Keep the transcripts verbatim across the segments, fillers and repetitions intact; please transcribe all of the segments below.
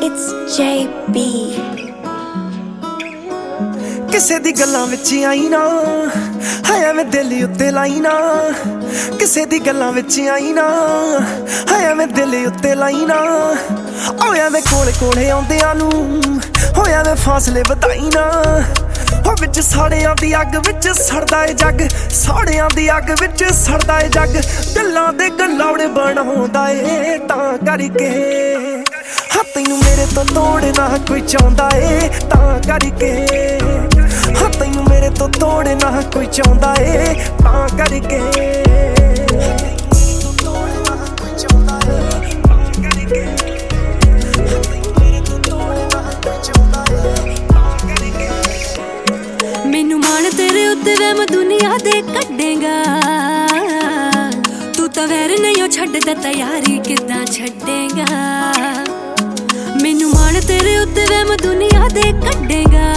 It's J B। ਕਿਸੇ ਦੀ ਗੱਲਾਂ ਵਿੱਚ ਆਈ ਨਾ ਹੈ ਐਵੇਂ ਦਿਲ ਉੱਤੇ ਲਾਈ ਨਾ, ਕਿਸੇ ਦੀ ਗੱਲਾਂ ਵਿੱਚ ਆਈ ਨਾ ਹੈ ਐਵੇਂ ਦਿਲ ਉੱਤੇ ਲਾਈ ਨਾ। ਹੋਇਆ ਵੇ ਕੋਲੇ ਕੋਲੇ ਆਉਂਦਿਆਂ ਨੂੰ ਹੋਇਆ ਵੇ ਫਾਸਲੇ ਵਧਾਈ ਨਾ, ਹੋ ਵਿੱਚ ਸਾੜਿਆਂ ਦੀ ਅੱਗ ਵਿੱਚ ਸੜਦਾ ਏ ਜੱਗ, ਸਾੜਿਆਂ ਦੀ ਅੱਗ ਵਿੱਚ ਸੜਦਾ ਏ ਜੱਗ। ਗੱਲਾਂ ਦੇ ਗਲਾਉੜੇ ਬਣਾਉਂਦਾ ਏ ਤਾਂ ਕਰਕੇ ਹਾਂ ਤੈਨੂੰ ਮੇਰੇ ਤੋਂ ਤੋੜਨਾ ਕੋਈ ਚਾਹੁੰਦਾ ਏ ਤਾਂ ਕਰਕੇ, ਹਾਂ ਤੈਨੂੰ ਮੇਰੇ ਤੋਂ ਤੋੜਨਾ ਕੋਈ ਚਾਹੁੰਦਾ ਏ ਤਾਂ ਕਰਕੇ। ਮੈਨੂੰ ਮਾਣ ਤੇਰੇ ਉੱਤੇ ਵੇ ਮੈਂ ਦੁਨੀਆ ਦੇ ਕੱਢੇਗਾ, ਤੂੰ ਤਾਂ ਵੈਰ ਨਹੀਂ ਉਹ ਛੱਡਦਾ ਤਾਂ ਯਾਰੀ ਕਿੱਦਾਂ ਛੱਡੇਗਾ। ਮੈਨੂੰ ਮਾਣ ਤੇਰੇ ਉੱਤੇ ਵੇ ਮੈਂ ਦੁਨੀਆ ਦੇ ਕੱਢੇਗਾ,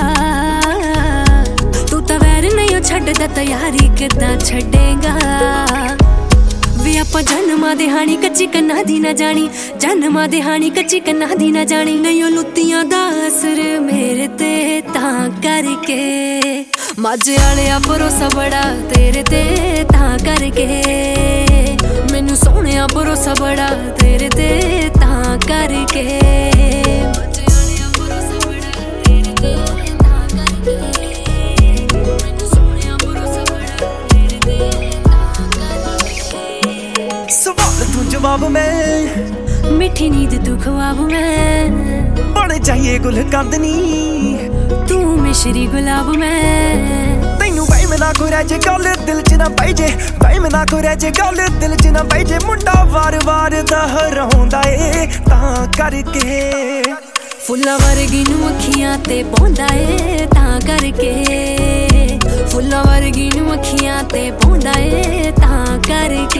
ਤੂੰ ਤਾਂ ਵੈਰ ਨਹੀਂ ਉਹ ਛੱਡਦਾ ਤਾਂ ਯਾਰੀ ਕਿੱਦਾਂ ਛੱਡੇਗਾ। ਵੇ ਆਪਾਂ ਜਨਮਾਂ ਦੇ ਹਾਣੀ ਕੱਚੀ ਕੰਨਾਂ ਦੀ ਨਾ ਜਾਣੀ, ਜਨਮਾਂ ਦੇ ਹਾਣੀ ਕੱਚੀ ਕੰਨਾਂ ਦੀ ਨਾ ਜਾਣੀ। ਨਹੀਂ ਉਹ ਲੁੱਤੀਆਂ ਦਾ ਅਸਰ ਮੇਰੇ ਤੇ ਤਾਂ ਕਰਕੇ, ਮਾਝੇ ਵਾਲਿਆ ਭਰੋਸਾ ਬੜਾ ਤੇਰੇ ਤੇ ਤਾਂ ਕਰਕੇ। ਮੈਨੂੰ ਸੋਹਣਿਆ ਭਰੋਸਾ ਬੜਾ ਤੇਰੇ ਤੇ ਤਾਂ ਕਰਕੇ, ਮਾਝੇ ਵਾਲਿਆ ਭਰੋਸਾ ਬੜਾ ਤੇਰੇ ਤੇ ਤਾਂ ਕਰਕੇ। ਮੈਨੂੰ ਸੋਹਣਿਆ ਭਰੋਸਾ ਬੜਾ ਤੇਰੇ ਤੇ ਤਾਂ ਕਰਕੇ। ਸਵਾਲ ਤੂੰ ਜਵਾਬ ਮੈਂ, ਮਿੱਠੀ ਨੀਂਦ ਤੂੰ ਖਵਾਬ ਮੈਂ, ਬਣ ਜਾਈਏ ਗੁਲ ਕੰਦਨੀ ਤੂੰ ਮਿਸ਼ਰੀ ਗੁਲਾਬ ਮੈਂ। ਤੈਨੂੰ ਬਾਈ ਮੈਂ ਨਾ ਕੋਈ ਰਹਿ ਜੇ ਗੱਲ ਦਿਲ ਚ ਨਾ ਪਾਈ ਜੇ, ਬਾਈ ਮੈਂ ਨਾ ਕੋਈ ਰਹਿ ਜੇ ਗੱਲ ਦਿਲ ਚ ਨਾ ਪਾਈ ਜੇ। ਮੁੰਡਾ ਵਾਰ ਵਾਰ ਦਹਰਾਉਂਦਾ ਏ ਤਾਂ ਕਰਕੇ, ਫੁੱਲਾਂ ਵਰਗੀ ਨੂੰ ਅੱਖੀਆਂ ਤੇ ਪਾਉਂਦਾ ਏ ਤਾਂ ਕਰਕੇ, ਫੁੱਲਾਂ ਵਰਗੀ ਨੂੰ ਅੱਖੀਆਂ ਤੇ ਪਾਉਂਦਾ ਏ ਤਾਂ ਕਰਕੇ।